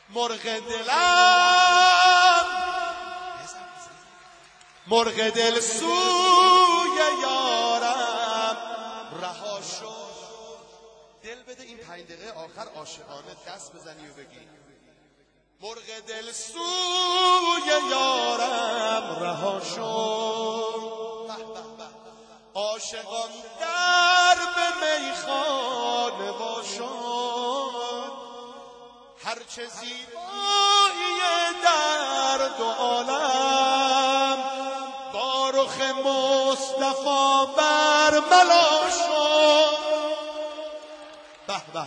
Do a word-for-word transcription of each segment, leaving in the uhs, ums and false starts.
مرغ دلم مرغ دل سوی یارم رها شد. دل بده این پنج دقیقه آخر عاشقانه دست بزنی و بگی مرغ دل سوی یارم رها شد. عاشقان در به میخانه وا شد. هرچه زیبایی درد و عالم با رخ مصطفی برملا شد. به به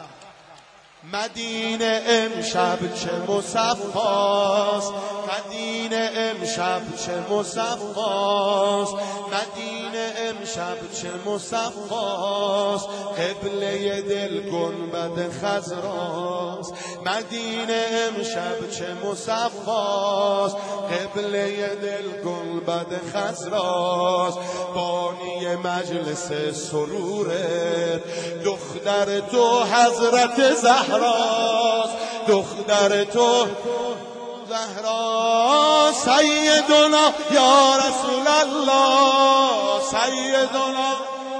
مدینه امشب چه مصفاست، مدینه امشب چه مصفاست، مدینه امشب چه مصفاست. قبله دل گنبد خضراست، مدینه امشب چه مصفاست. قبله دل گنبد خضراست. بانی مجلس سروره دختر تو حضرت زهراست، دختر تو زهرا. سیدنا یا رسول الله، سیدنا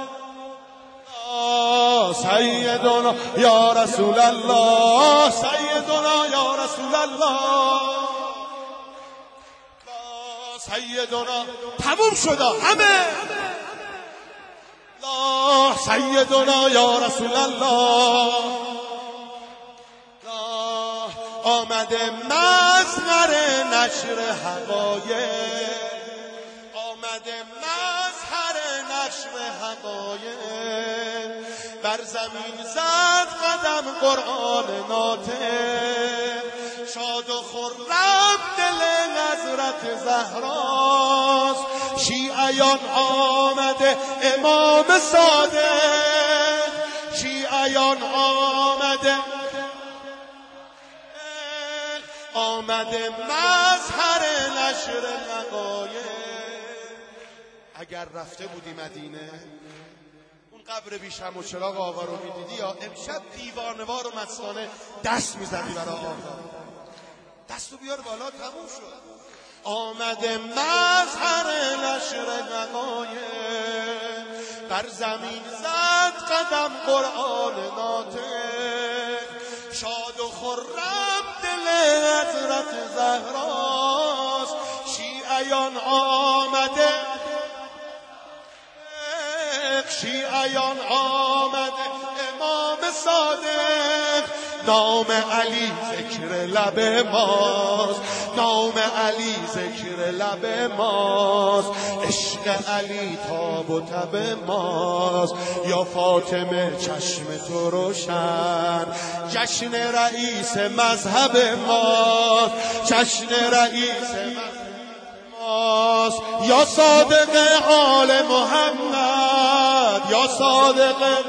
سیدنا یا رسول الله، سیدنا یا رسول الله، سیدنا. تموم شده همه. لا سیدنا یا رسول الله. آمده مظهر نشر حقایق، آمده مظهر نشر حقایق. بر زمین زد قدم قرآن ناطق. شاد و خرم دل حضرت زهراست. شیعیان آمده امام صادق، شیعیان آمده آمده مظهر نشر حقایق. اگر رفته بودی مدینه اون قبر بی شمع و چراغ آقا رو میدیدی یا امشب دیوانوار و مستانه دست میزدی برای آقا. دستو بیار بالا. تموم شد. آمده مظهر نشر حقایق. بر زمین زد قدم قرآن ناطق. شاد و خرم دل حضرت زهراست. شیعیان آمده شیعیان آمده امام صادق. نام علی ذکر لب ماست، نام علی ذکر لب ماست. عشق علی تاب و تب ماست. یا فاطمه چشم تو روشن، جشن رئیس مذهب ماست، جشن رئیس مذهب ماست. یا صادق آل محمد، یا صادق محمد،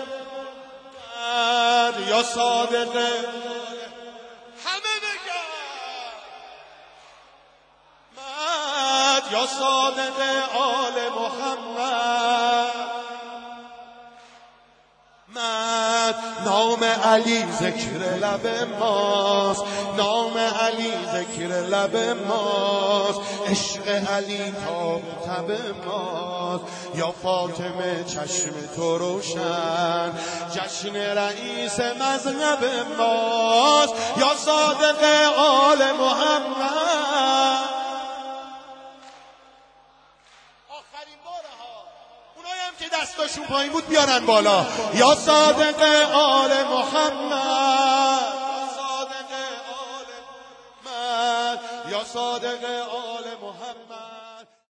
یا صادق. همه بگن مد، یا صادق آل محمد مد. نام علی ذکر لب ماست، نام علی ذکر لب ماست. عشق علی تاب تب ماست. یا فاطمه چشم تو روشن، جشن رئیس مذهب ماست. یا صادق آل محمد. آخرین باره ها اونایی هم که دستاشون پایین بود بیارن بالا. یا صادق آل محمد، یا صادق آل محمد، یا صادق آل محمد.